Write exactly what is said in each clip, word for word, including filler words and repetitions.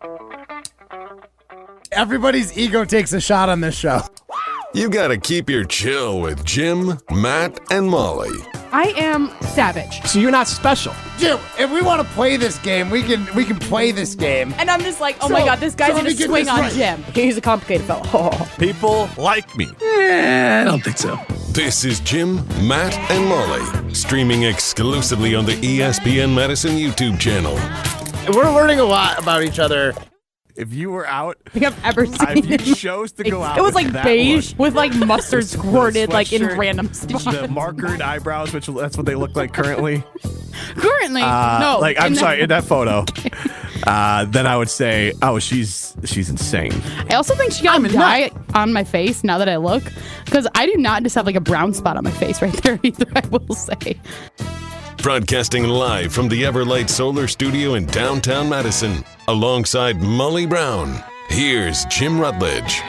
Everybody's ego takes a shot on this show. You gotta keep your chill with Jim, Matt, and Molly. I am savage. So you're not special. Jim, if we want to play this game, we can we can play this game. And I'm just like, oh So- my God, this guy's so let going me to get swing this on right. Jim. He's a complicated fellow. Oh. People like me. Eh, I don't think so. This is Jim, Matt, and Molly, streaming exclusively on the E S P N Madison YouTube channel. We're learning a lot about each other. If you were out, I think I've ever seen if you it. chose to go out, It was with like that beige look, with like mustard squirted like in sweatshirt, random spots. the markered eyebrows, which that's what they look like currently. Currently, Uh, no. like I'm in sorry, that- in that photo. Uh, then I would say, oh, she's she's insane. I also think she got dye on my face now that I look, because I do not just have like a brown spot on my face right there either, I will say. Broadcasting live from the Everlight Solar Studio in downtown Madison, alongside Molly Brown. Here's Jim Rutledge.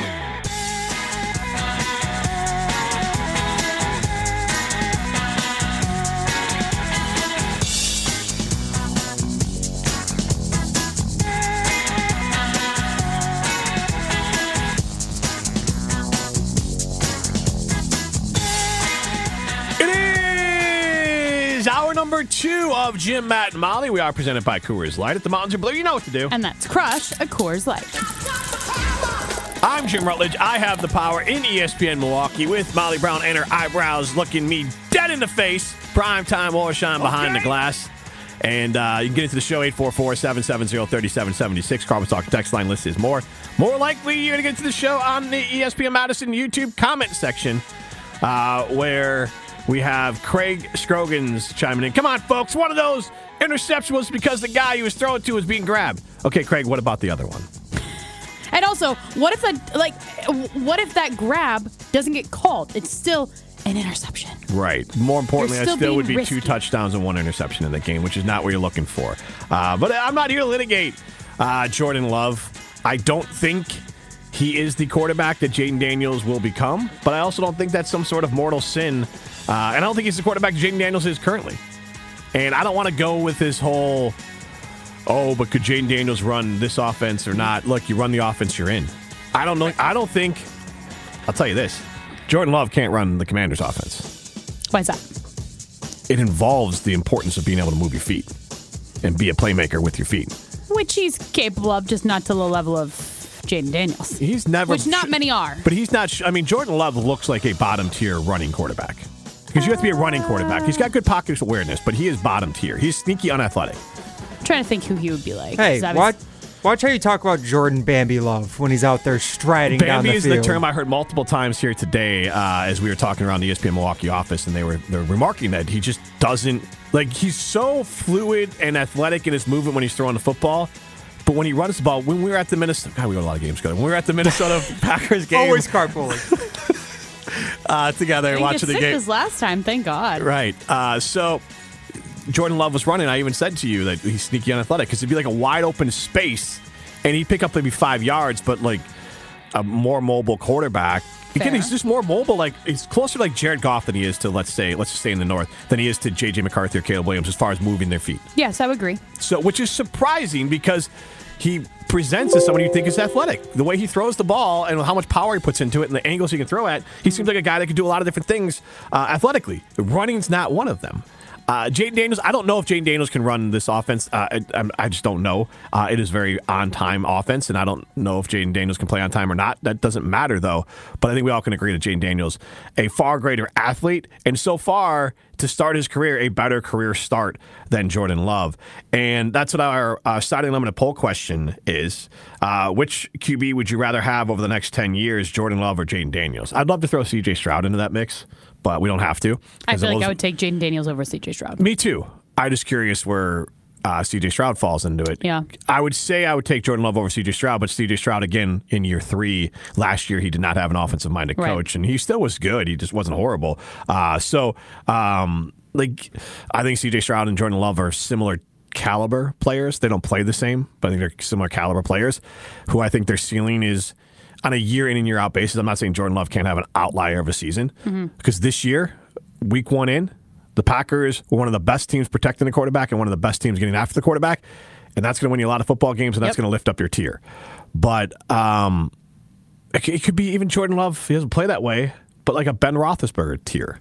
It is hour number two of Jim, Matt, and Molly. We are presented by Coors Light. At the Mountains are blue, you know what to do. And that's Crush, a Coors Light. I'm Jim Rutledge. I have the power in E S P N Milwaukee with Molly Brown and her eyebrows looking me dead in the face. Prime time or shine behind the glass. And uh, you can get into the show, eight four four, seven seven zero, three seven seven six. Carbon Talk text line list is more. More likely, you're going to get into the show on the E S P N Madison YouTube comment section uh, where we have Craig Scroggins chiming in. Come on, folks. One of those interceptions was because the guy he was throwing to was being grabbed. Okay, Craig, what about the other one? And also, what if that like, what if that grab doesn't get called? It's still an interception. Right. More importantly, You're I still still would being be two risky. touchdowns and one interception in the game, which is not what you're looking for. Uh, but I'm not here to litigate uh, Jordan Love. I don't think he is the quarterback that Jaden Daniels will become, but I also don't think that's some sort of mortal sin. Uh, and I don't think he's the quarterback Jaden Daniels is currently. And I don't want to go with this whole, oh, but could Jaden Daniels run this offense or not? Look, you run the offense you're in. I don't know. I don't think, I'll tell you this. Jordan Love can't run the Commanders' offense. Why is that? It involves the importance of being able to move your feet and be a playmaker with your feet. Which he's capable of, just not to the level of Jaden Daniels. He's never, Which not many are. But he's not. I mean, Jordan Love looks like a bottom tier running quarterback because you have to be a running quarterback. He's got good pocket awareness, but he is bottom tier. He's sneaky, unathletic. I'm trying to think who he would be like. Hey, 'cause I was- watch, watch how you talk about Jordan Bambi Love when he's out there striding down Bambi the is field. the term I heard multiple times here today uh, as we were talking around the E S P N Milwaukee office, and they were they were remarking that he just doesn't like. He's so fluid and athletic in his movement when he's throwing the football. But when he runs the ball, when we were at the Minnesota, God, we go to a lot of games together. When we were at the Minnesota Packers game, Always carpooling. uh, together I didn't watching get the sick game. this last time, thank God. Right. Uh, so Jordan Love was running. I even said to you that he's sneaky unathletic because it'd be like a wide open space, and he'd pick up maybe five yards, but like a more mobile quarterback. Again, Fair. he's just more mobile. Like he's closer to like Jared Goff than he is to let's say let's just stay in the north than he is to J J McCarthy or Caleb Williams as far as moving their feet. Yes, I would agree. So, which is surprising because he presents as someone you think is athletic. The way he throws the ball and how much power he puts into it and the angles he can throw at, he seems like a guy that can do a lot of different things uh, athletically. Running's not one of them. Uh, Jaden Daniels, I don't know if Jaden Daniels can run this offense. Uh, I, I'm- I just don't know. Uh, it is very on-time offense, and I don't know if Jaden Daniels can play on time or not. That doesn't matter, though. But I think we all can agree that Jaden Daniels, a far greater athlete, and so far, to start his career, a better career start than Jordan Love. And that's what our uh, starting limited poll question is. Uh, which Q B would you rather have over the next ten years, Jordan Love or Jaden Daniels? I'd love to throw C J Stroud into that mix, but we don't have to. I 'Cause feel it like was- I would take Jaden Daniels over C J Stroud. Me too. I'm just curious where uh, C J Stroud falls into it. Yeah. I would say I would take Jordan Love over C J Stroud, but C J Stroud, again, in year three, last year, he did not have an offensive-minded Right. coach, and he still was good. He just wasn't horrible. Uh, so, um, like, I think C J Stroud and Jordan Love are similar caliber players. They don't play the same, but I think they're similar caliber players who I think their ceiling is on a year in and year out basis. I'm not saying Jordan Love can't have an outlier of a season because this year, week one in, the Packers were one of the best teams protecting the quarterback and one of the best teams getting after the quarterback. and that's going to win you a lot of football games, and that's Yep. going to lift up your tier. But um, it, it could be even Jordan Love. He doesn't play that way, but like a Ben Roethlisberger tier.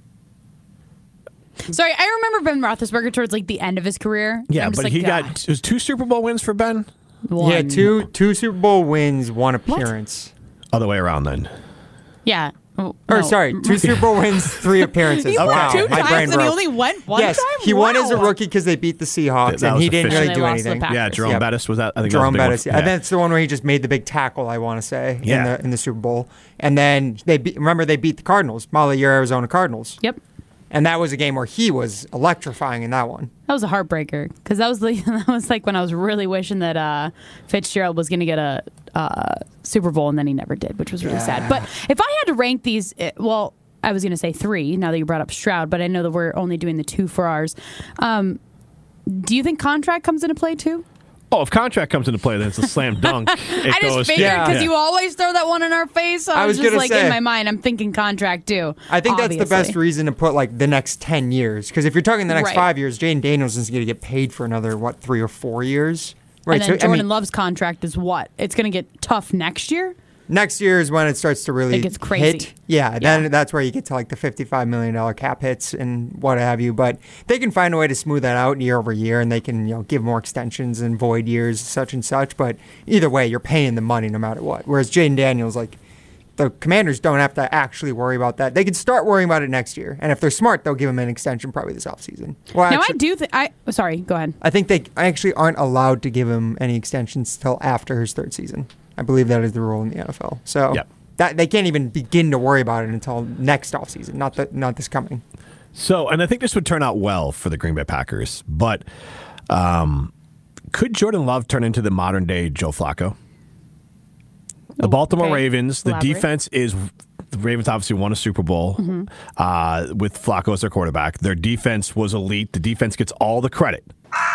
Sorry, I remember Ben Roethlisberger towards like the end of his career. Yeah, I'm just but like, he God. got it was two Super Bowl wins for Ben. One. Yeah, two two Super Bowl wins, one appearance. Other way around then. Yeah. Oh, Or no. sorry, two Super Bowl wins, three appearances. He won Wow, two my brain times and he broke. only went one yes, time? he won as a Wow. rookie because they beat the Seahawks, That and was he didn't official. really do And they lost to the anything. Packers. Yeah, Jerome Yep. Bettis was that. I think Jerome that was Bettis, the big yeah. one. And that's the one where he just made the big tackle, I want to say, Yeah. in the in the Super Bowl. And then they beat, remember they beat the Cardinals, Molly, your Arizona Cardinals. Yep. And that was a game where he was electrifying in that one. That was a heartbreaker because that was the, that was like when I was really wishing that uh, Fitzgerald was going to get a uh, Super Bowl and then he never did, which was really Yeah. sad. But if I had to rank these, eh, well, I was going to say three. Now that you brought up Stroud, but I know that we're only doing the two for ours. Um, do you think contract comes into play too? Oh, if contract comes into play, then it's a slam dunk. It I just goes- figured because Yeah. you always throw that one in our face. So I, I was, was just gonna like say- in my mind, I'm thinking contract too. I think that's the best obviously. reason to put like the next ten years. Because if you're talking the next Right. five years, Jaden Daniels is going to get paid for another, what, three or four years? Right. And then so, I Jordan mean, Love's contract is what? It's going to get tough next year. next year is when it starts to really It gets crazy. hit. Yeah, then Yeah. that's where you get to like the fifty-five million dollars cap hits and what have you. But they can find a way to smooth that out year over year, and they can, you know, give more extensions and void years, such and such. But either way, you're paying the money no matter what. Whereas Jaden Daniels, like, the Commanders don't have to actually worry about that. They can start worrying about it next year. And if they're smart, they'll give him an extension probably this offseason. Well, Now actually, I do think I. Sorry, go ahead. I think they actually aren't allowed to give him any extensions till after his third season. I believe that is the rule in the N F L. So Yep. that they can't even begin to worry about it until next offseason, not the, not this coming. So, and I think this would turn out well for the Green Bay Packers, but um, could Jordan Love turn into the modern day Joe Flacco? The Baltimore Okay. Ravens, the Elaborate. defense is, the Ravens obviously won a Super Bowl Mm-hmm. uh, with Flacco as their quarterback. Their defense was elite. The defense gets all the credit.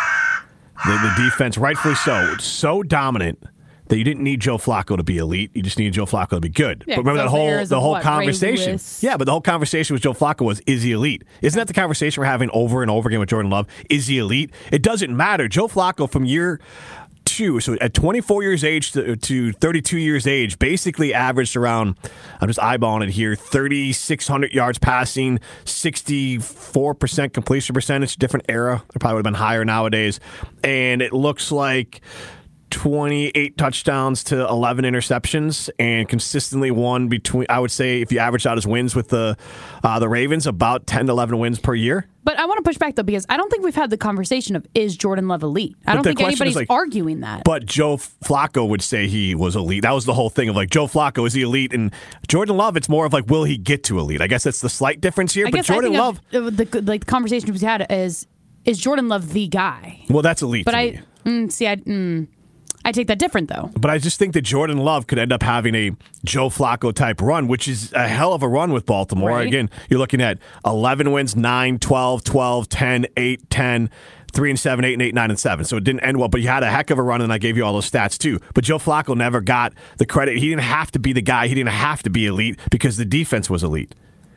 The, the defense, rightfully so, so dominant that you didn't need Joe Flacco to be elite. You just needed Joe Flacco to be good. Yeah, but remember 'cause that those whole eras the of whole what, Ray conversation. Lewis? Yeah, but the whole conversation with Joe Flacco was, is he elite? Isn't that the conversation we're having over and over again with Jordan Love? Is he elite? It doesn't matter. Joe Flacco from year two, so at twenty-four years age to, to thirty-two years age, basically averaged around, I'm just eyeballing it here, thirty-six hundred yards passing, sixty-four percent completion percentage, different era. It probably would have been higher nowadays. And it looks like twenty-eight touchdowns to eleven interceptions, and consistently won between, I would say, if you average out his wins with the uh, the Ravens, about ten to eleven wins per year. But I want to push back though because I don't think we've had the conversation of is Jordan Love elite. I But don't the think question is, anybody's like, arguing that. But Joe Flacco would say he was elite. That was the whole thing of like, Joe Flacco, is he elite? And Jordan Love, it's more of like, will he get to elite? I guess that's the slight difference here. I But guess Jordan I Love, think of the like the conversation we've had is is Jordan Love the guy? well, that's elite But to I me. mm, see I mm, I take that different though. But I just think that Jordan Love could end up having a Joe Flacco type run, which is a hell of a run with Baltimore. Right. Again, you're looking at eleven wins, nine, twelve, twelve, ten, eight, ten, three and seven, eight and eight, nine and seven. So it didn't end well, but you had a heck of a run, and I gave you all those stats too. But Joe Flacco never got the credit. He didn't have to be the guy. He didn't have to be elite because the defense was elite.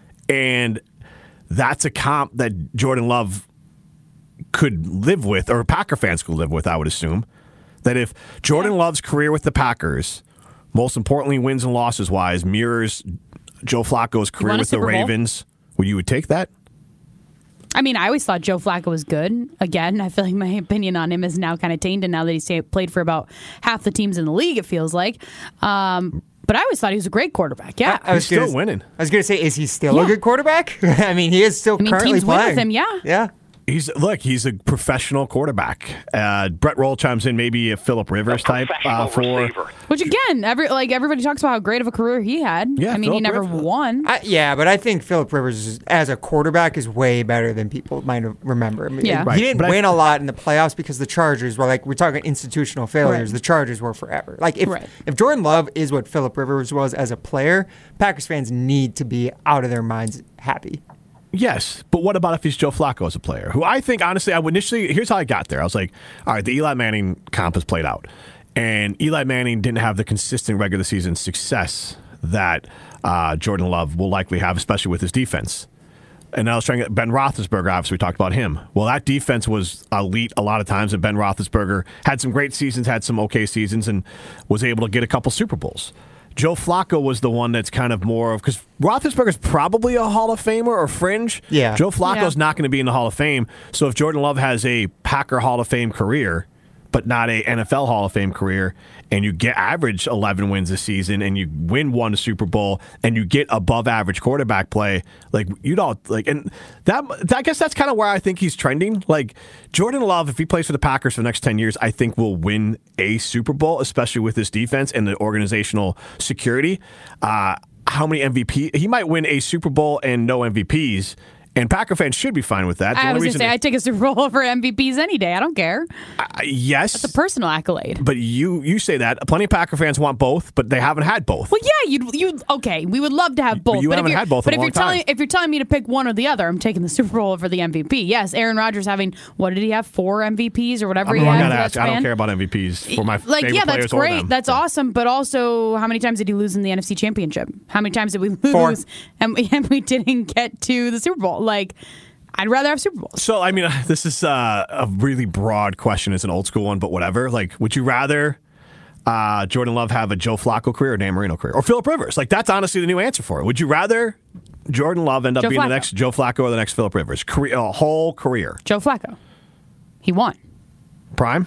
And that's a comp that Jordan Love could live with, or Packer fans could live with, I would assume. That if Jordan Love's career with the Packers, most importantly wins and losses wise, mirrors Joe Flacco's career won a with the Super Bowl. Ravens, well, you would take that? I mean, I always thought Joe Flacco was good. Again, I feel like my opinion on him is now kind of tainted now that he's say- played for about half the teams in the league, it feels like. Um, but I always thought he was a great quarterback. Yeah. I, I was He's still gonna, winning. I was going to say, is he still Yeah. a good quarterback? I mean, he is still I mean, currently teams win playing. with him, yeah. Yeah. He's look, he's a professional quarterback. Uh, Brett Roll chimes in, maybe a Phillip Rivers type uh, for. Which again, every like everybody talks about how great of a career he had. Yeah, I mean, he Phillip never Rivers. won. I, yeah, but I think Philip Rivers is, as a quarterback is way better than people might remember. I mean, Yeah. he Right, didn't but I- win a lot in the playoffs because the Chargers were like, we're talking institutional failures. Right. The Chargers were forever. Like if Right. if Jordan Love is what Philip Rivers was as a player, Packers fans need to be out of their minds happy. Yes, but what about if he's Joe Flacco as a player? Who I think, honestly, I would initially, here's how I got there. I was like, all right, the Eli Manning comp has played out. And Eli Manning didn't have the consistent regular season success that uh, Jordan Love will likely have, especially with his defense. And I was trying to get Ben Roethlisberger, obviously, we talked about him. Well, that defense was elite a lot of times, and Ben Roethlisberger had some great seasons, had some okay seasons, and was able to get a couple Super Bowls. Joe Flacco was the one that's kind of more of, because Roethlisberger's probably a Hall of Famer or fringe. Yeah. Joe Flacco's Yeah. not going to be in the Hall of Fame. So if Jordan Love has a Packer Hall of Fame career, but not a N F L Hall of Fame career, and you get average eleven wins this season, and you win one Super Bowl, and you get above average quarterback play, like you don't like, and that I guess that's kind of where I think he's trending. Like Jordan Love, if he plays for the Packers for the next ten years, I think will win a Super Bowl, especially with this defense and the organizational security. Uh, how many M V P? He might win a Super Bowl and no M V Ps. And Packer fans should be fine with that. The I only was going to reason say, they- I'd take a Super Bowl over M V Ps any day. I don't care. Uh, yes. It's a personal accolade. But you you say that. Plenty of Packer fans want both, but they haven't had both. Well, yeah, you you okay. We would love to have both. you but haven't if you're, had both But in if a you're long telling time. if you're telling me to pick one or the other, I'm taking the Super Bowl over the M V P. Yes, Aaron Rodgers having what did he have four M V Ps or whatever I he mean, I had. gotta for that ask, I don't span? care about M V Ps for my Like, favorite yeah, players that's or great. them. That's Yeah. awesome. But also, how many times did he lose in the N F C Championship? How many times did we lose Four. and we, and we didn't get to the Super Bowl? Like, I'd rather have Super Bowls. So, I mean, this is uh, a really broad question. It's an old school one, but whatever. Like, would you rather uh, Jordan Love have a Joe Flacco career or Dan Marino career? Or Phillip Rivers? Like, that's honestly the new answer for it. Would you rather Jordan Love end up Joe being Flacco. the next Joe Flacco or the next Phillip Rivers? Career, a whole career. Joe Flacco, he won. Prime?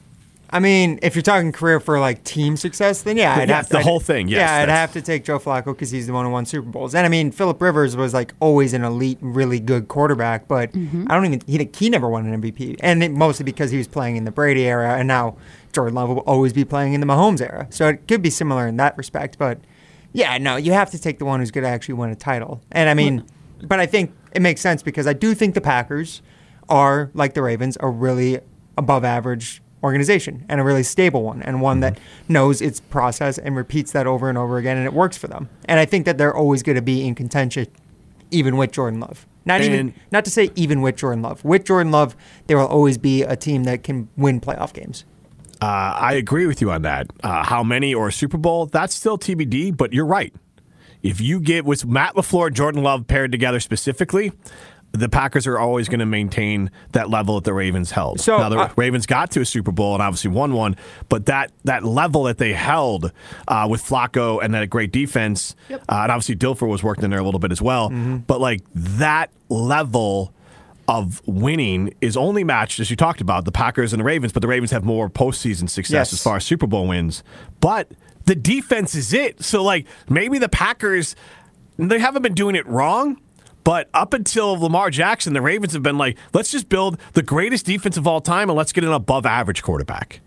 I mean, if you're talking career for like team success, then yeah, I'd Yeah, have to, the I'd- whole thing, yes, yeah, I'd that's- have to take Joe Flacco because he's the one who won Super Bowls. And I mean, Phillip Rivers was like always an elite, really good quarterback, but I don't even he he never won an M V P, and it, mostly because he was playing in the Brady era, and now Jordan Love will always be playing in the Mahomes era. So it could be similar in that respect, but yeah, no, you have to take the one who's going to actually win a title. And I mean, but I think it makes sense because I do think the Packers are, like the Ravens, a really above average organization and a really stable one and one that knows its process and repeats that over and over again, and it works for them. And I think that they're always going to be in contention even with Jordan Love. Not even And- not to say even with Jordan Love. With Jordan Love, there will always be a team that can win playoff games. Uh, I agree with you on that. Uh, how many or Super Bowl? That's still T B D, but you're right. If you get with Matt LaFleur and Jordan Love paired together specifically, the Packers are always going to maintain that level that the Ravens held. So, now, the uh, Ravens got to a Super Bowl and obviously won one, but that that level that they held uh, with Flacco and that great defense, uh, and obviously Dilfer was working in there a little bit as well, Mm-hmm. but like that level of winning is only matched, as you talked about, the Packers and the Ravens, but the Ravens have more postseason success Yes. as far as Super Bowl wins. But the defense is it. So, like, maybe the Packers, they haven't been doing it wrong, but up until Lamar Jackson, the Ravens have been like, let's just build the greatest defense of all time and let's get an above average quarterback.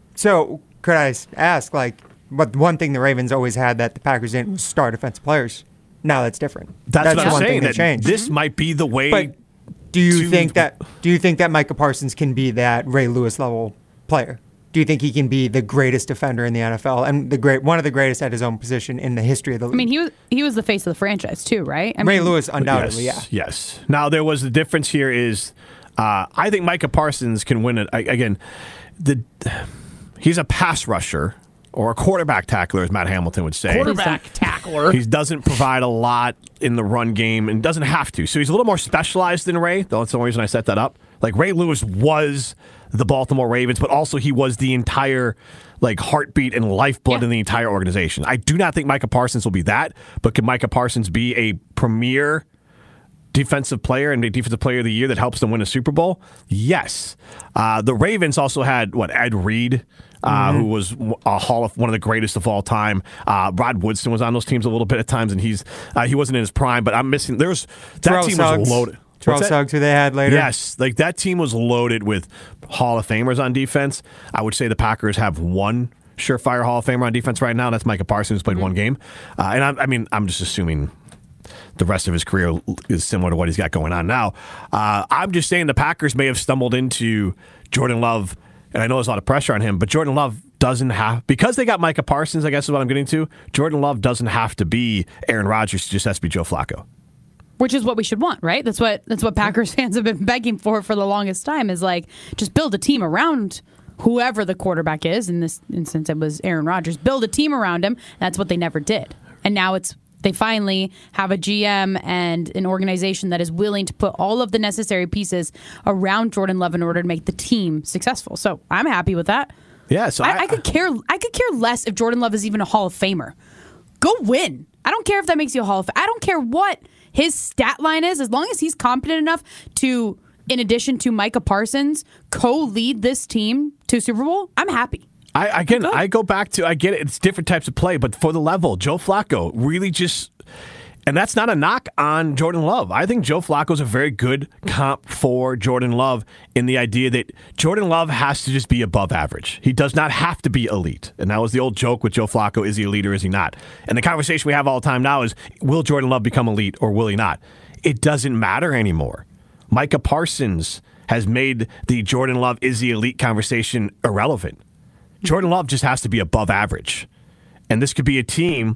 So could I s- ask, like, but one thing the Ravens always had that the Packers didn't was star defensive players. Now that's different. That's, what the I'm one saying. thing that That changed. this might be the way. But do you to- think that do you think that Micah Parsons can be that Ray Lewis level player? Do you think he can be the greatest defender in the N F L and the great one of the greatest at his own position in the history of the league? I mean, he was he was the face of the franchise too, right? I Ray mean, Lewis undoubtedly, yes, yeah. Yes. Now there was the difference here is, uh, I think Micah Parsons can win it I, again. The he's a pass rusher or a quarterback tackler, as Matt Hamilton would say. Quarterback tackler. He doesn't provide a lot in the run game and doesn't have to. So he's a little more specialized than Ray. That's the only reason I set that up. Like Ray Lewis was the Baltimore Ravens, but also he was the entire like heartbeat and lifeblood Yeah. in the entire organization. I do not think Micah Parsons will be that, but can Micah Parsons be a premier defensive player and a defensive player of the year that helps them win a Super Bowl? Yes. Uh, the Ravens also had what Ed Reed, uh, who was a hall of one of the greatest of all time. Uh, Rod Woodson was on those teams a little bit at times, and he's uh, he wasn't in his prime. But I'm missing. There's that Terrell team Suggs. was loaded. Terrell What's that? Suggs, who they had later. Yes, like that team was loaded with Hall of Famers on defense. I would say the Packers have one surefire Hall of Famer on defense right now. That's Micah Parsons, who's played one game. Uh, and I, I mean, I'm just assuming the rest of his career is similar to what he's got going on now. Uh, I'm just saying the Packers may have stumbled into Jordan Love, and I know there's a lot of pressure on him, but Jordan Love doesn't have, because they got Micah Parsons, I guess is what I'm getting to, Jordan Love doesn't have to be Aaron Rodgers, he just has to be Joe Flacco. which is what we should want, right? That's what that's what Packers fans have been begging for for the longest time. Is like just build a team around whoever the quarterback is. In this instance, it was Aaron Rodgers. Build a team around him. That's what they never did, and now it's they finally have a G M and an organization that is willing to put all of the necessary pieces around Jordan Love in order to make the team successful. So I'm happy with that. Yeah, so I, I, I could care. I could care less if Jordan Love is even a Hall of Famer. Go win. I don't care if that makes you a Hall of Fame. I don't care what his stat line is, as long as he's competent enough to, in addition to Micah Parsons, co-lead this team to Super Bowl. I'm happy. I again, I go back to, I get it, it's different types of play, but for the level, Joe Flacco really just, and that's not a knock on Jordan Love. I think Joe Flacco is a very good comp for Jordan Love in the idea that Jordan Love has to just be above average. He does not have to be elite. And that was the old joke with Joe Flacco, is he elite or is he not? And the conversation we have all the time now is, will Jordan Love become elite or will he not? It doesn't matter anymore. Micah Parsons has made the Jordan Love is he elite conversation irrelevant. Jordan Love just has to be above average. And this could be a team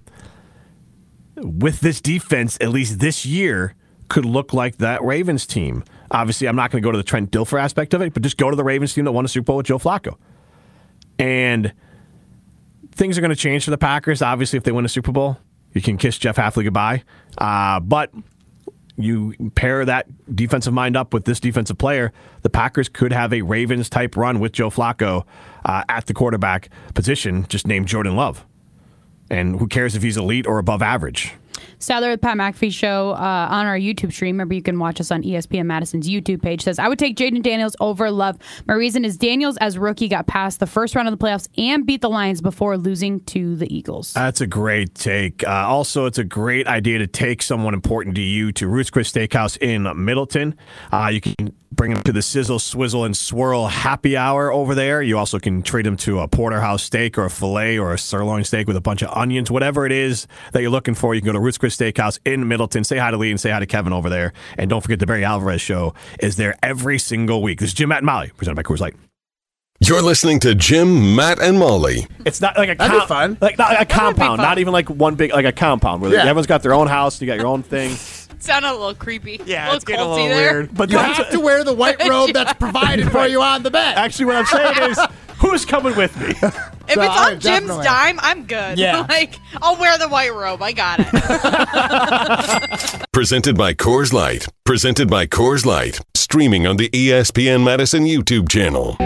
with this defense, at least this year, could look like that Ravens team. Obviously, I'm not going to go to the Trent Dilfer aspect of it, but just go to the Ravens team that won a Super Bowl with Joe Flacco. And things are going to change for the Packers. Obviously, if they win a Super Bowl, you can kiss Jeff Hafley goodbye. Uh, but you pair that defensive mind up with this defensive player, the Packers could have a Ravens-type run with Joe Flacco uh, at the quarterback position, just named Jordan Love. And who cares if he's elite or above average? Sadler with Pat McAfee show uh, on our YouTube stream. Remember, you can watch us on E S P N Madison's YouTube page. Says, I would take Jaden Daniels over Love. My reason is Daniels, as rookie, got past the first round of the playoffs and beat the Lions before losing to the Eagles. That's a great take. Uh, also, it's a great idea to take someone important to you to Ruth's Chris Steakhouse in Middleton. Uh, you can bring them to the Sizzle, Swizzle, and Swirl happy hour over there. You also can treat them to a porterhouse steak or a filet or a sirloin steak with a bunch of onions. Whatever it is that you're looking for, you can go to Ruth's Chris Steakhouse in Middleton. Say hi to Lee and say hi to Kevin over there. And don't forget, the Barry Alvarez Show is there every single week. This is Jim, Matt, and Molly, presented by Coors Light. You're listening to Jim, Matt, and Molly. It's not like a That'd be com- fun. like not like a That would be compound, fun. not even like one big, like a compound where Yeah. everyone's got their own house, you got your own thing. Sounded a little creepy. Yeah, a little it's getting a culty little there. weird. But You that's- have to wear the white robe that's provided for you on the bed. Actually, what I'm saying is, who's coming with me? If So it's I on Jim's definitely- dime, I'm good. Yeah. Like, I'll wear the white robe. I got it. Presented by Coors Light. Presented by Coors Light. Streaming on the E S P N Madison YouTube channel.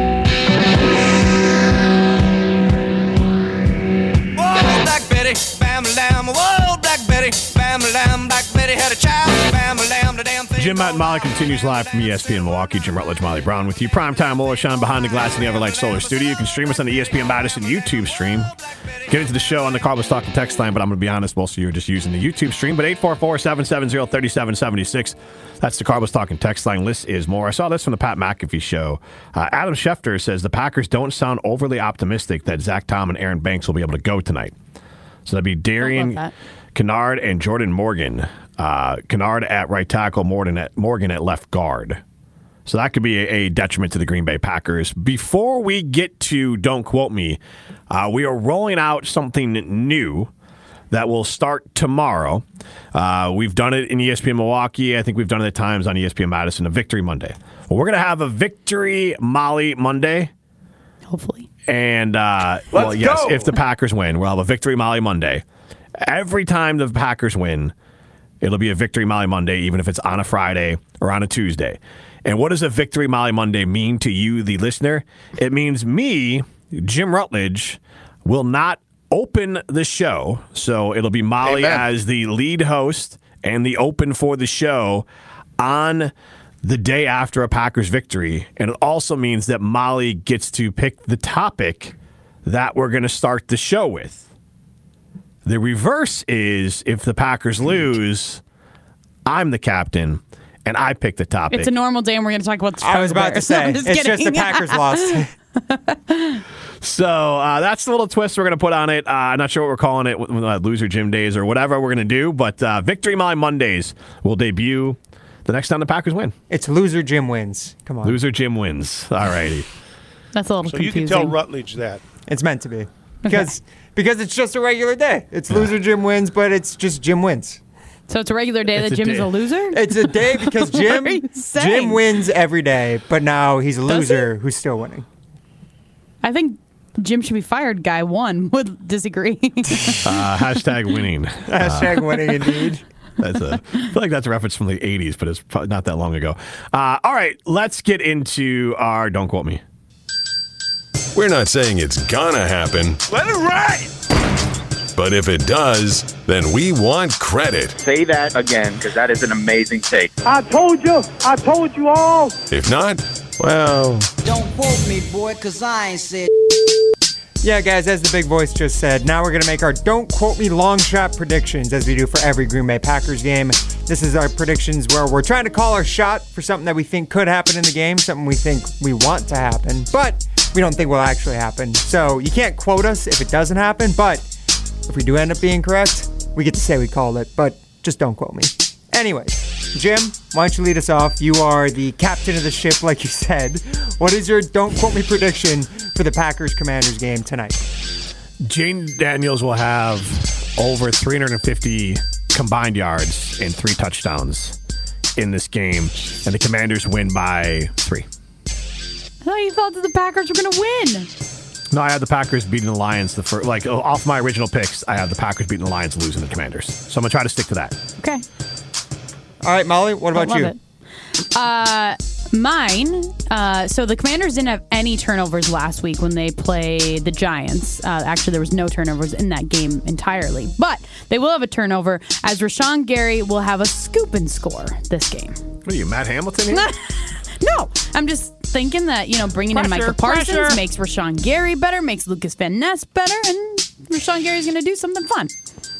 Whoa, Black Betty, bam lamb. Whoa, Black Betty, bam lamb. Black Betty had a child, bam lamb. The damn thing. Jim, Matt, and Molly continues live from E S P N Milwaukee. Jim Rutledge, Molly Brown with you. Primetime Moeller Shine behind the glass in the Everlight Solar Studio. You can stream us on the E S P N Madison YouTube stream. Get into the show on the Carbos Talking text line, but I'm going to be honest, most of you are just using the YouTube stream. But eight four four, seven seven zero, three seven seven six. That's the Carbos Talking text line. List is more. I saw this from the Pat McAfee show. Uh, Adam Schefter says the Packers don't sound overly optimistic that Zach Tom and Aaron Banks will be able to go tonight. So that'd be Darian that. Kennard and Jordan Morgan. Uh, Kennard at right tackle, Morgan at, Morgan at left guard. So that could be a, a detriment to the Green Bay Packers. Before we get to Don't Quote Me, uh, we are rolling out something new that will start tomorrow. Uh, we've done it in E S P N Milwaukee. I think we've done it at times on E S P N Madison, a Victory Monday. Well, we're going to have a Victory Molly Monday. Hopefully. And, uh, well, yes, go. if the Packers win, we'll have a Victory Molly Monday. Every time the Packers win, it'll be a Victory Molly Monday, even if it's on a Friday or on a Tuesday. And what does a Victory Molly Monday mean to you, the listener? It means me, Jim Rutledge, will not open the show. So it'll be Molly Amen. as the lead host and the open for the show on the day after a Packers victory. And it also means that Molly gets to pick the topic that we're going to start the show with. The reverse is if the Packers lose, I'm the captain, and I pick the topic. It's a normal day, and we're going to talk about the I was about to Bears. say, I'm it's just the kidding. Packers lost. So uh, that's the little twist we're going to put on it. Uh, I'm not sure what we're calling it, uh, Loser Gym Days or whatever we're going to do, but uh, Victory Molly Mondays will debut the next time the Packers win. It's loser Jim wins. Come on. Loser Jim wins. All righty. That's a little So you confusing. can tell Rutledge that. It's meant to be. Because because it's just a regular day. It's loser Jim wins, but it's just Jim wins. So it's a regular day It's that a Jim is day. a loser? It's a day because Jim are you saying? Jim wins every day, but now he's a Does he? loser who's still winning. I think Jim should be fired guy one would disagree. Uh, hashtag winning. Hashtag winning indeed. That's a, I feel like that's a reference from the eighties, but it's probably not that long ago. Uh, all right, let's get into our Don't Quote Me. We're not saying it's gonna happen, Let it ride! but if it does, then we want credit. Say that again, because that is an amazing take. I told you, I told you all. If not, well, Don't quote me, boy, because I ain't said. Yeah, guys, as the big voice just said, now we're going to make our Don't Quote Me long shot predictions as we do for every Green Bay Packers game. This is our predictions where we're trying to call our shot for something that we think could happen in the game, something we think we want to happen, but we don't think will actually happen. So you can't quote us if it doesn't happen, but if we do end up being correct, we get to say we called it, but just don't quote me. Anyways, Jim, why don't you lead us off? You are the captain of the ship, like you said. What is your Don't Quote Me prediction for the Packers-Commanders game tonight? Jane Daniels will have over three hundred fifty combined yards and three touchdowns in this game, and the Commanders win by three. I thought you thought that the Packers were going to win. No, I had the Packers beating the Lions. The first, like off my original picks, I have the Packers beating the Lions, losing the Commanders. So I'm gonna try to stick to that. Okay. All right, Molly, what about I you? love it. Uh, mine. Uh, so the Commanders didn't have any turnovers last week when they played the Giants. Uh, actually, there was no turnovers in that game entirely. But they will have a turnover as Rashawn Gary will have a scoop and score this game. What are you, Matt Hamilton here? No, I'm just thinking that, you know, bringing in Pressure, Micah Parsons pressure. makes Rashawn Gary better, makes Lucas Van Ness better, and Rashawn Gary's going to do something fun.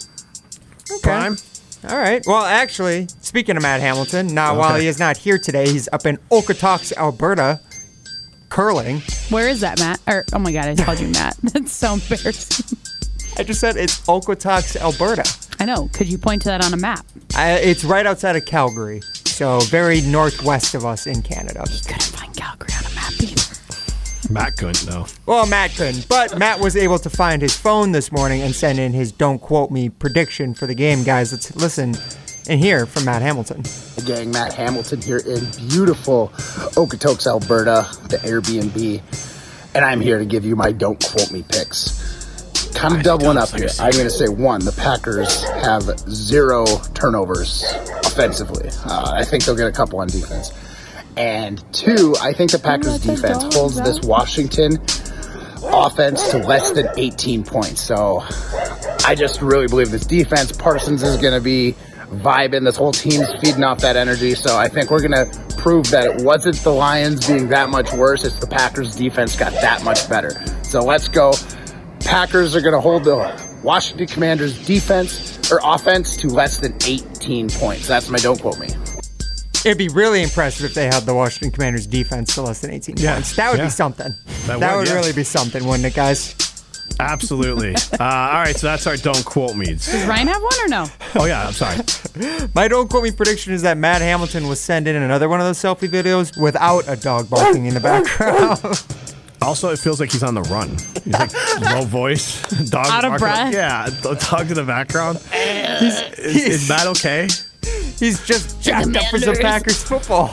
Okay. Prime. All right. Well, actually, speaking of Matt Hamilton, now Okay. while he is not here today, he's up in Okotoks, Alberta, curling. Where is that, Matt? Or, oh my God, I just called you Matt. That's so embarrassing. I just said it's Okotoks, Alberta. I know. Could you point to that on a map? I, it's right outside of Calgary, so very northwest of us in Canada. Couldn't find Calgary on a map either. Matt couldn't, though. Well, Matt couldn't, but Matt was able to find his phone this morning and send in his Don't Quote Me prediction for the game. Guys, let's listen and hear from Matt Hamilton. Hey gang, Matt Hamilton here in beautiful Okotoks, Alberta, the Airbnb, and I'm here to give you my Don't Quote Me picks. Kind of doubling up here. I'm going to say, one, the Packers have zero turnovers offensively. Uh, I think they'll get a couple on defense. And two, I think the Packers defense holds this Washington offense to less than eighteen points. So I just really believe this defense, Parsons is going to be vibing. This whole team's feeding off that energy. So I think we're going to prove that it wasn't the Lions being that much worse. It's the Packers defense got that much better. So let's go. Packers are going to hold the Washington Commanders defense or offense to less than eighteen points. That's my Don't Quote Me. It'd be really impressive if they had the Washington Commanders defense to less than eighteen Yeah, points. That would yeah. be something. That That, would, would yeah. really be something, wouldn't it, guys? Absolutely. uh, all right, so that's our Don't Quote Me. Does Ryan have one or no? Oh, yeah, I'm sorry. My Don't Quote Me prediction is that Matt Hamilton was sent in another one of those selfie videos without a dog barking in the background. Also, it feels like he's on the run. He's like low voice. Dog Out of barking. breath. Yeah, a dog in the background. He's, Is, he's, is Matt okay? he's just jacked up for some Commanders. Packers football.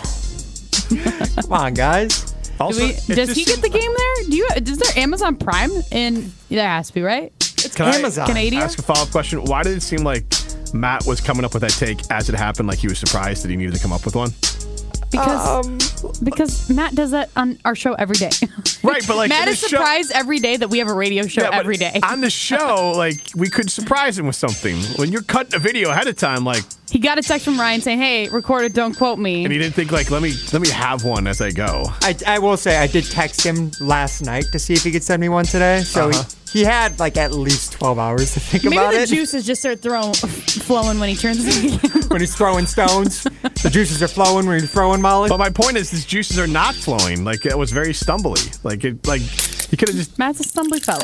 Come on, guys. Also, Do we, it does just he get seems the like- game there? Do you? Is there Amazon Prime? In there has to be, right? It's Can I Amazon. Canadian? ask a follow-up question? Why did it seem like Matt was coming up with that take as it happened, like he was surprised that he needed to come up with one? Because Um, because Matt does that on our show every day. Right, but like Matt in is the show- surprised every day that we have a radio show Yeah, but every day. on the show, like we could surprise him with something. When you're cutting a video ahead of time, like, He got a text from Ryan saying, "Hey, record it, don't quote me." and he didn't think like, let me let me have one as I go. I, I will say I did text him last night to see if he could send me one today. So Uh-huh. he, he had like at least twelve hours to think Maybe about the it. juices just start throwing, flowing when he turns the game. When he's throwing stones, the juices are flowing when you're throwing, Molly. But my point is, his juices are not flowing. Like it was very stumbly. Like it, like he could have just Matt's a stumbly fella.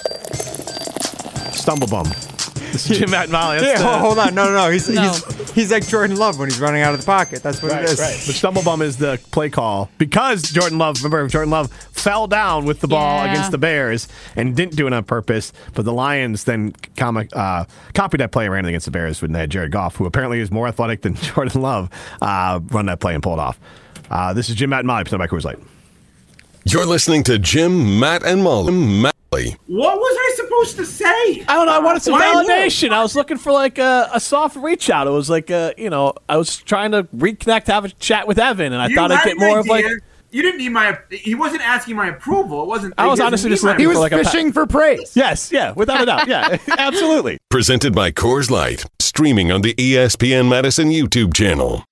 stumble bum. This is Jim Matt and Molly. That's Yeah, the- hold on. No, no, no. He's, No. he's he's like Jordan Love when he's running out of the pocket. That's what Right, it is. right. But stumble bum is the play call because Jordan Love, remember Jordan Love fell down with the ball Yeah. against the Bears and didn't do it on purpose. But the Lions then comic, uh, copied that play and ran it against the Bears when they had Jared Goff, who apparently is more athletic than Jordan Love, uh, run that play and pull it off. Uh, this is Jim Matt and Molly, presented by Coors Light. You're listening to Jim, Matt, and Molly. Matt What was I supposed to say? I don't know. I wanted some Why validation. I was looking for like a, a soft reach out. It was like a, you know, I was trying to reconnect, have a chat with Evan, and I You thought I'd had get an more of like. idea. You didn't need my. He wasn't asking my approval. It wasn't. I was he doesn't honestly need just my looking He was for like a fishing for praise. Yes, yeah, without a doubt. Yeah, absolutely. Presented by Coors Light, streaming on the E S P N Madison YouTube channel.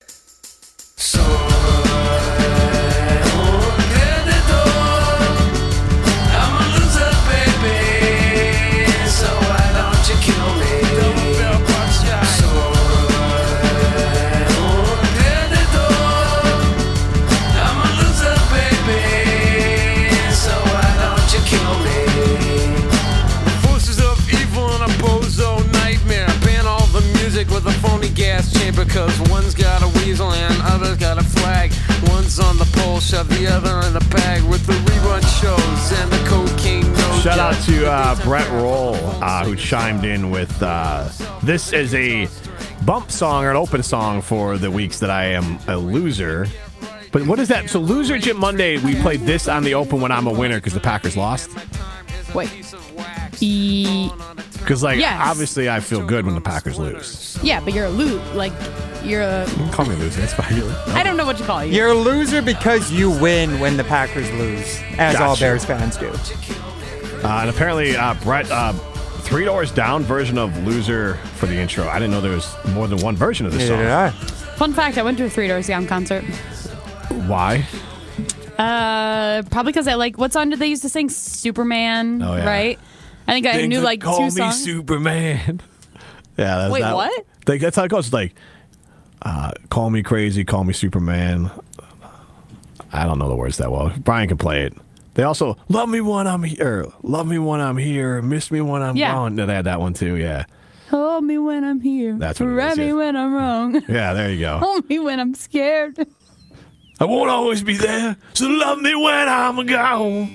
With a phony gas chamber, cause one's got a weasel and other's got a flag. One's on the pole, shove the other in the bag with the rerun shows and the cocaine no Shout out to uh, Brett Roll, uh, who chimed in with uh, this is a bump song or an open song for the weeks that I am a loser. But what is that? So Loser Jim Monday, we played this on the open when I'm a winner because the Packers lost. Wait. E- Because, like, Yes. obviously I feel good when the Packers lose. yeah, but you're a loot. Like, you're a. You can call me a loser. That's fine. I don't know what to call you. You're a loser because you win when the Packers lose, as all Gotcha. Bears fans do. Uh, and apparently, uh, Brett, uh, Three Doors Down version of Loser for the intro. I didn't know there was more than one version of this Neither song. did I. Fun fact: I went to a Three Doors Down concert. Why? Uh, probably because I like what song did they used to sing? Superman, Oh, yeah. right? I think I Things knew that like call two me songs. Superman. Yeah. That's Wait, that, what? Like, that's how it goes. It's like, uh, call me crazy, call me Superman. I don't know the words that well. Brian can play it. They also love me when I'm here, love me when I'm here, miss me when I'm Yeah. gone. They had that one too. Yeah. Hold me when I'm here. That's what it Ride is, me yeah. when I'm wrong. Yeah. There you go. Hold me when I'm scared. I won't always be there, so love me when I'm gone.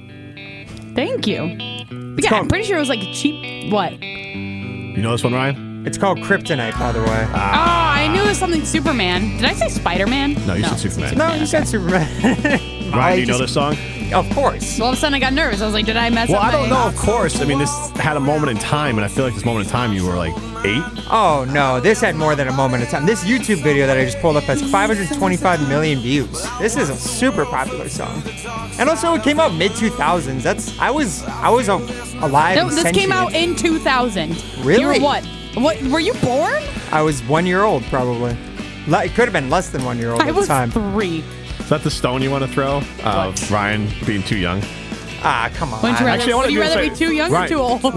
Thank you. But yeah, I'm pretty sure it was like a cheap. What? You know this one, Ryan? It's called Kryptonite, by the way. Oh, I knew it was something Superman. Did I say Spider-Man? No, you said Superman. No, you said Superman. Ryan, do you know this song? Of course. So all of a sudden I got nervous. I was like, did I mess Well, up? I don't my- know, of course. I mean, this had a moment in time, and I feel like this moment in time you were like eight. Oh, no. This had more than a moment of time. This YouTube video that I just pulled up has five hundred twenty-five million views. This is a super popular song. And also, it came out mid two thousands. That's I was I was a, alive No, and this came sentient. out in two thousand. Really? You were what? What? Were you born? I was one year old, probably. Le- It could have been less than one year old I at was the time. three. Is that the stone you want to throw? Uh, Ryan being too young? Ah, come on. Wouldn't you rather, Actually, I wanna would you do rather this be too young right- or too old?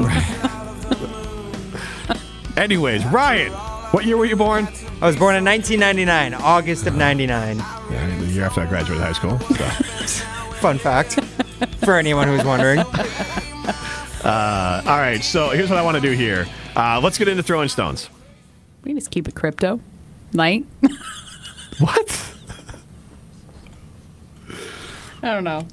Anyways, Ryan, what year were you born? I was born in nineteen ninety-nine, August of ninety-nine. Yeah, the year after I graduated high school. So. Fun fact for anyone who's wondering. Uh, all right, so here's what I want to do here. Uh, let's get into throwing stones. We can just keep it crypto. Light. What? I don't know.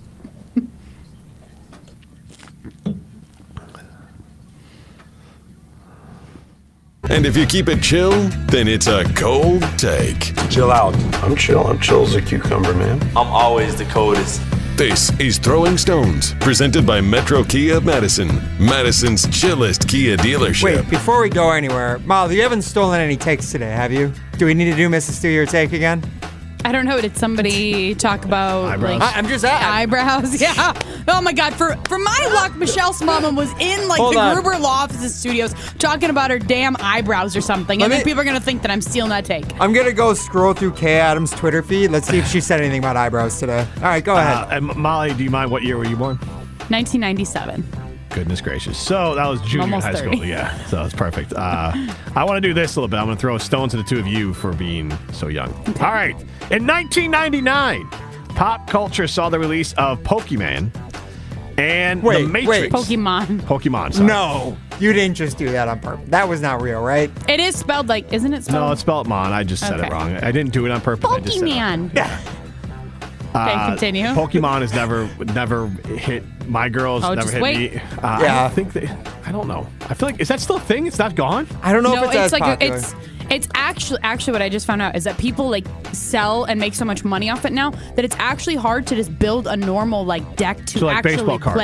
And if you keep it chill, then it's a cold take. Chill out. I'm chill. I'm chill as a cucumber, man. I'm always the coldest. This is Throwing Stones, presented by Metro Kia of Madison, Madison's chillest Kia dealership. Wait, before we go anywhere, Molly, you haven't stolen any takes today, have you? Do we need to do Missus Do Your Take again? I don't know. Did somebody talk about Eyebrows? like I- I'm just asking. eyebrows? Yeah. Oh my God. For for my luck, Michelle Smallman was in like Hold the on. Gruber Law Offices studios talking about her damn eyebrows or something, Let and then me- people are gonna think that I'm stealing that take. I'm gonna go scroll through Kay Adams' Twitter feed. Let's see if she said anything about eyebrows today. All right, go ahead. Uh, and Molly, do you mind what year were you born? nineteen ninety-seven. Goodness gracious. So that was junior Almost high thirty. school. Yeah, so it's perfect. Uh, I want to do this a little bit. I'm going to throw a stone to the two of you for being so young. All right. In nineteen ninety-nine, pop culture saw the release of Pokemon and Wait, The Matrix. wait. Pokemon. Pokemon, sorry. No, you didn't just do that on purpose. That was not real, right? It is spelled like, isn't it spelled? No, it's spelled Mon. I just said it Okay. wrong. I didn't do it on purpose. I just said it wrong. Pokemon. Uh, Okay, continue. Pokemon has never never hit my girls. Oh, never just hit wait. me. Uh, Yeah. I think they. I don't know. I feel like is that still a thing? It's not gone. I don't know No, if it's, it's as like popular. it's it's actually actually what I just found out is that people like sell and make so much money off it now that it's actually hard to just build a normal like deck to So like actually baseball play. cards.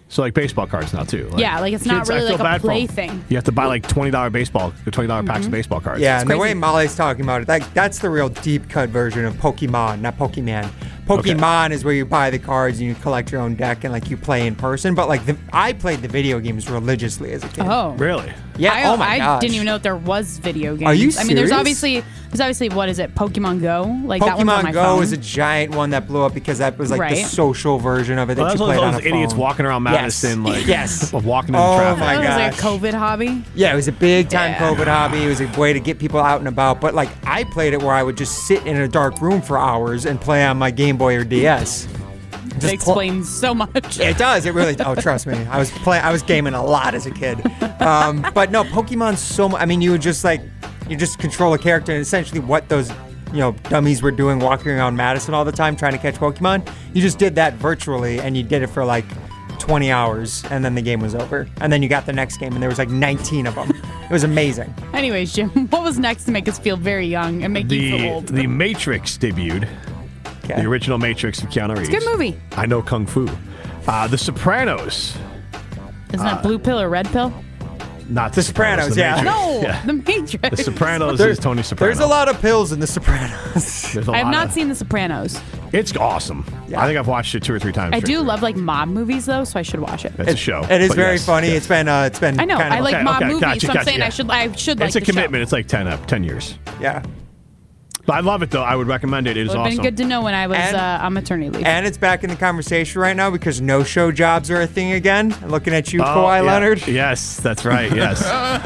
So like baseball cards now too. Like, Yeah, like, it's not kids, I really feel like a bad for play them. thing. You have to buy like twenty dollar baseball, twenty dollar packs Mhm. of baseball cards. Yeah, It's and the way crazy. Molly's talking about it, that, that's the real deep cut version of Pokemon, not Pokemon. Pokemon is where you buy the cards and you collect your own deck and like you play in person. But like the, I played the video games religiously as a kid. Oh. Really? Yeah. I, oh my I gosh. didn't even know that there was video games. Are you I mean, there's serious? obviously, there's obviously, what is it, Pokemon Go? Like that one's on my Pokemon Go phone. is a giant one that blew up because that was like the Right. social version of it that Well, you that's played all on those a idiots phone. walking around Yes. Madison, like yes, walking in Oh traffic. my That was gosh. like a COVID hobby. Yeah, it was a big time Yeah. COVID hobby. It was a way to get people out and about. But like I played it where I would just sit in a dark room for hours and play on my Game Boy or D S. That Just pl- explains so much. It does. It really. Oh, trust me. I was playing. I was gaming a lot as a kid. Um, but no, Pokemon's so much. I mean, you would just like you just control a character, and essentially what those you know dummies were doing, walking around Madison all the time trying to catch Pokemon. You just did that virtually, and you did it for like twenty hours, and then the game was over. And then you got the next game, and there was like nineteen of them. It was amazing. Anyways, Jim, what was next to make us feel very young and make you feel The old? the Matrix debuted. Okay. The original Matrix of Keanu Reeves. It's a good movie. I know Kung Fu. Uh, the Sopranos. Isn't that blue pill or red pill? Not The, Sopranos, the yeah. Matrix. No, Yeah. The Matrix. The Sopranos There- is Tony Soprano. There's a lot of pills in The Sopranos. There's a I have lot not of- seen The Sopranos. It's awesome. Yeah. I think I've watched it two or three times. I do straight. love like mob movies though, so I should watch it. It's a show. It is but very yes, funny. yes. It's been. Uh, it's been. I know. Kind I of, like Okay, mob okay, movies, gotcha, so I'm gotcha, saying yeah. I should. I should like It's a the show. commitment. It's like ten up, ten years. Yeah. But I love it though. I would recommend it. It is Would have awesome. been good to know when I was And- uh, on maternity leave. And it's back in the conversation right now because no-show jobs are a thing again. Looking at you, Oh, Kawhi yeah. Leonard. Yes, that's right. Yes.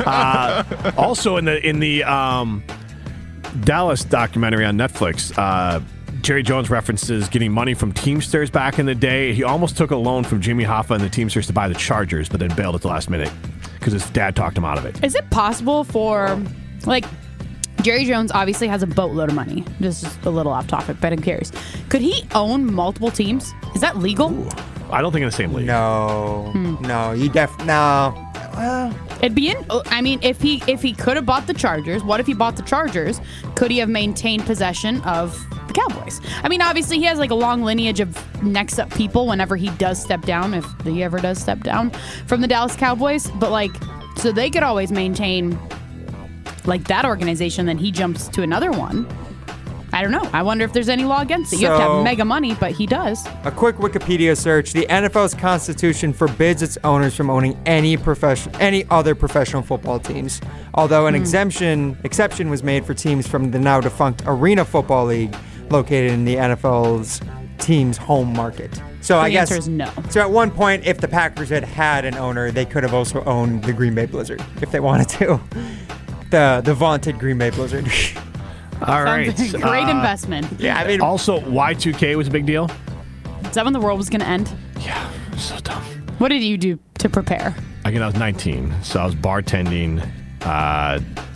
uh, also, in the in the um, Dallas documentary on Netflix, uh, Jerry Jones references getting money from Teamsters back in the day. He almost took a loan from Jimmy Hoffa and the Teamsters to buy the Chargers, but then bailed at the last minute because his dad talked him out of it. Is it possible for, like, Jerry Jones obviously has a boatload of money. This is a little off topic, but I'm curious. Could he own multiple teams? Is that legal? I don't think in the same league. No, Hmm. no, you def no. Well, It'd be in. I mean, if he if he could have bought the Chargers, what if he bought the Chargers? Could he have maintained possession of the Cowboys? I mean, obviously he has like a long lineage of next up people whenever he does step down, if he ever does step down from the Dallas Cowboys. But like, so they could always maintain like that organization. Then he jumps to another one. I don't know. I wonder if there's any law against it. You have to So- have mega money, but he does. a quick Wikipedia search: the N F L's constitution forbids its owners from owning any profession, any other professional football teams. Although an exemption exception was made for teams from the now defunct Arena Football League, located in the N F L's team's home market. So I the guess answer is no. So at one point, if the Packers had had an owner, they could have also owned the Green Bay Blizzard if they wanted to. The the vaunted Green Bay Blizzard. All right. Sounds like a great Uh, investment. Yeah, I mean, Also, Y two K was a big deal. Is that when the world was going to end? Yeah, so dumb. What did you do to prepare? Again, I was nineteen, so I was bartending. Uh,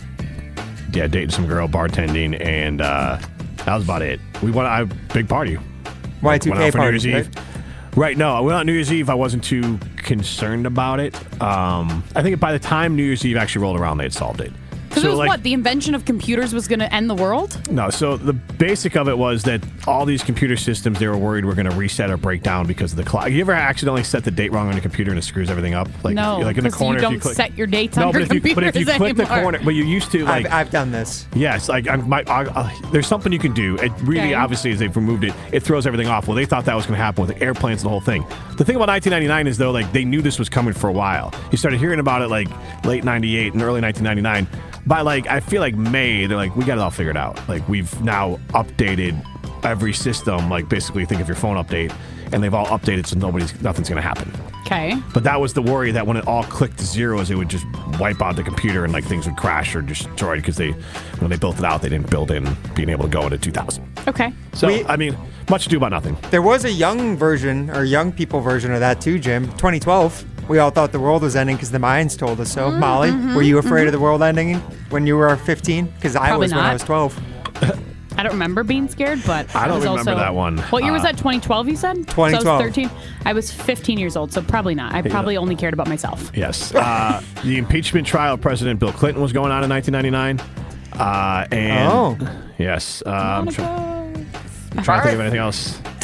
yeah, dating some girl, bartending, and uh, that was about it. We went on a big party. Y two Went K out for New party. Year's Eve. Right, no, I went on New Year's Eve. I wasn't too concerned about it. Um, I think by the time New Year's Eve actually rolled around, they had solved it. Because it was what? The invention of computers was going to end the world? No, so the basic of it was that all these computer systems they were worried were going to reset or break down because of the clock. You ever accidentally set the date wrong on your computer and it screws everything up? Like, No, like in the 'cause corner. you if don't click, set your dates no, on but your if you, but if you computers click the anymore. corner, but you used to like. I've, I've done this. Yes, like I'm, my, I, I, there's something you can do. It really, Okay. obviously, as they've removed it, it throws everything off. Well, they thought that was going to happen with the airplanes and the whole thing. The thing about nineteen ninety-nine is though, like they knew this was coming for a while. You started hearing about it like late ninety-eight and early nineteen ninety-nine. By like, I feel like May, they're like, we got it all figured out. Like we've now updated every system. Like basically, think of your phone update, and they've all updated, so nobody's, nothing's going to happen. Okay. But that was the worry that when it all clicked to zeros, it would just wipe out the computer and like things would crash or destroy because they, when they built it out, they didn't build in being able to go into two thousand. Okay. So We- I mean, much ado about nothing. There was a young version or young people version of that too, Jim. twenty twelve. We all thought the world was ending because the Mayans told us so. Molly, were you afraid of the world ending when you were fifteen? Because I Probably was when I not. was twelve. I don't remember being scared, but I don't was remember also, that one. What year was Uh, that? twenty twelve, you said? twenty twelve. So I was thirteen. I was fifteen years old, so probably not. I probably only cared about myself. Yes. Uh, the impeachment trial of President Bill Clinton was going on in nineteen ninety-nine. Uh, and Oh. yes. Uh, I'm, try- I'm trying to think of anything else.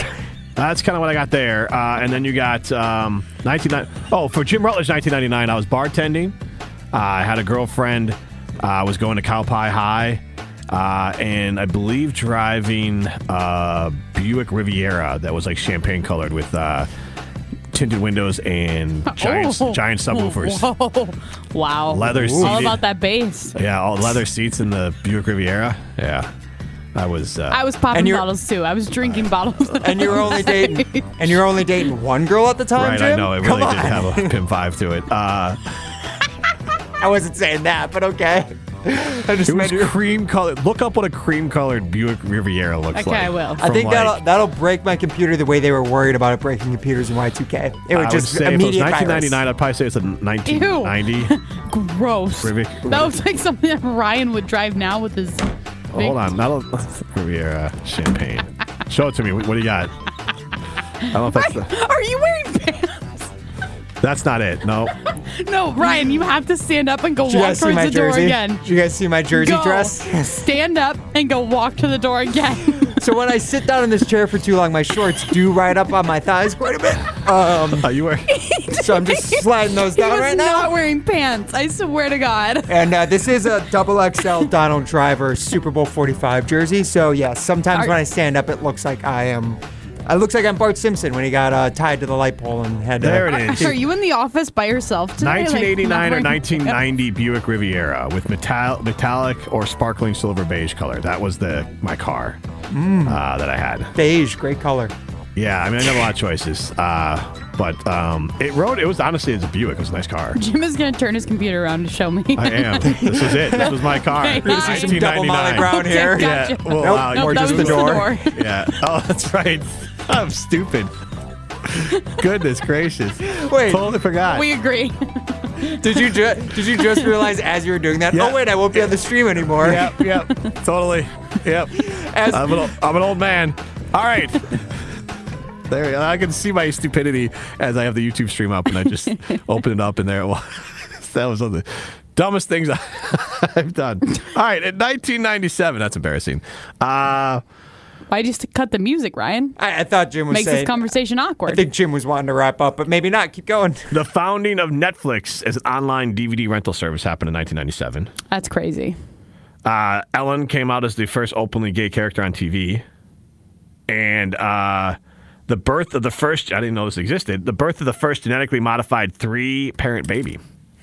That's kind of what I got there. Uh, and then you got um, nineteen ninety. Oh, for Jim Rutledge, nineteen ninety-nine, I was bartending. Uh, I had a girlfriend. I uh, was going to Cow Pie High. Uh, and I believe driving uh, Buick Riviera that was like champagne colored with uh, tinted windows and giant, oh. giant subwoofers. Whoa. Wow. Leather All seated. about that bass. Yeah, all leather seats in the Buick Riviera. Yeah. I was uh, I was popping bottles too. I was drinking bottles. And you were only dating and you were only dating one girl at the time, right, Jim? I know. It really Come did on. have a pimp vibe to it. Uh, I wasn't saying that, but okay. I just it was made you- cream colored. Look up what a cream colored Buick Riviera looks Okay, like. I will. I think From, that'll like, that'll break my computer the way they were worried about it breaking computers in Y two K. It would I just would say if it was immediate nineteen ninety-nine, virus. I'd probably say it's a nineteen ninety. Gross. Rivi- That was like something that Ryan would drive now with his. Oh, hold on, that'll Riviera champagne. Show it to me. What do you got? I don't know if that's the, Are you wearing pants? that's not it. No. No, Ryan, you have to stand up and go Did you walk guys see towards my the door jersey? again. Did you guys see my jersey Go. dress? Stand up and go walk to the door again. So when I sit down in this chair for too long, my shorts do ride up on my thighs quite a bit. Um, Are you wearing? so I'm just sliding those He down was right not now. wearing pants. I swear to God. And uh, this is a double X L Donald Driver Super Bowl forty-five jersey. So yeah, sometimes Are- when I stand up, it looks like I am. It looks like I'm Bart Simpson when he got uh, tied to the light pole and had. There uh, it is. Are you in the office by yourself today? Like, nineteen eighty-nine not or wearing- nineteen ninety Buick Riviera with metal- metallic or sparkling silver beige color. That was the my car Mm. uh, that I had. Beige, great color. Yeah, I mean, I had a lot of choices, uh, but um, it rode. It was honestly, it's a Buick. It was a nice car. Jim is going to turn his computer around to show me. I am. This is it. This was my car. Okay, This is some double Molly Brown Okay, here. gotcha. Yeah. Well, Nope, uh, Nope, or that just was the door. yeah. Oh, that's right. I'm stupid. Goodness gracious. Wait. Totally forgot. We agree. Did you ju- did you just realize as you were doing that? Yeah. Oh wait, I won't be on the stream anymore. Yep, yep, totally. Yep. As- I'm, an old, I'm an old man. All right. There, I can see my stupidity as I have the YouTube stream up, and I just open it up, and there it was. That was one of the dumbest things I, I've done. All right, in nineteen ninety-seven, that's embarrassing. Uh, Why'd you just cut the music, Ryan? I, I thought Jim was Makes saying. this conversation awkward. I think Jim was wanting to wrap up, but maybe not. Keep going. the founding of Netflix as an online D V D rental service happened in nineteen ninety-seven. That's crazy. Uh, Ellen came out as the first openly gay character on T V. And uh, the birth of the first, I didn't know this existed, the birth of the first genetically modified three-parent baby.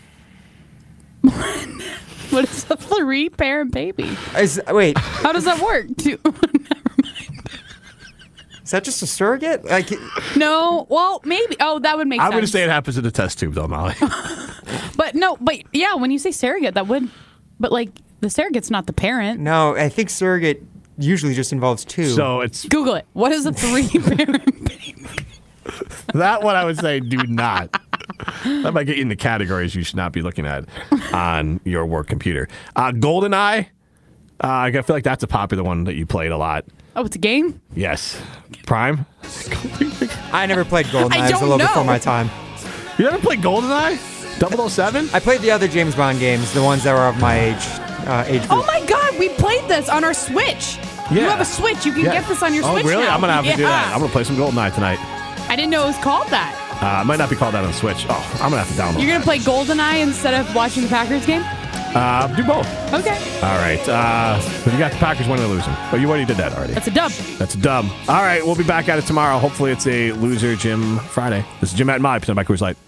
What is a three-parent baby? Is, wait, How does that work? Do- is that just a surrogate? Like, no, well, maybe. Oh, that would make I'm sense. going to say it happens in a test tube, though, Molly. But no, but yeah, when you say surrogate, that would, but like the surrogate's not the parent. no, I think surrogate usually just involves two. So it's Google it. What is a three-parent baby? that one I would say do not. That might get you in the categories you should not be looking at on your work computer. Uh, GoldenEye, uh, I feel like that's a popular one that you played a lot. Oh, it's a game? Yes. Prime? I never played GoldenEye. I It was a don't little know. before my time. You never played GoldenEye? double oh seven? I played the other James Bond games, the ones that were of my age uh, age group. Oh my God, we played this on our Switch. You Yeah. have a Switch. You can Yeah. get this on your oh, Switch really? now. I'm going to have to do Yeah. that. I'm going to play some GoldenEye tonight. I didn't know it was called that. Uh, it might not be called that on Switch. Oh, I'm going to have to download You're going that. to play GoldenEye instead of watching the Packers game? Uh, do both. Okay. All right. Uh, so you got the Packers winning or losing. But you already did that already. That's a dub. That's a dub. All right. We'll be back at it tomorrow. Hopefully it's a loser Jim Friday. This is Jim at Mod, presented by Coors Light.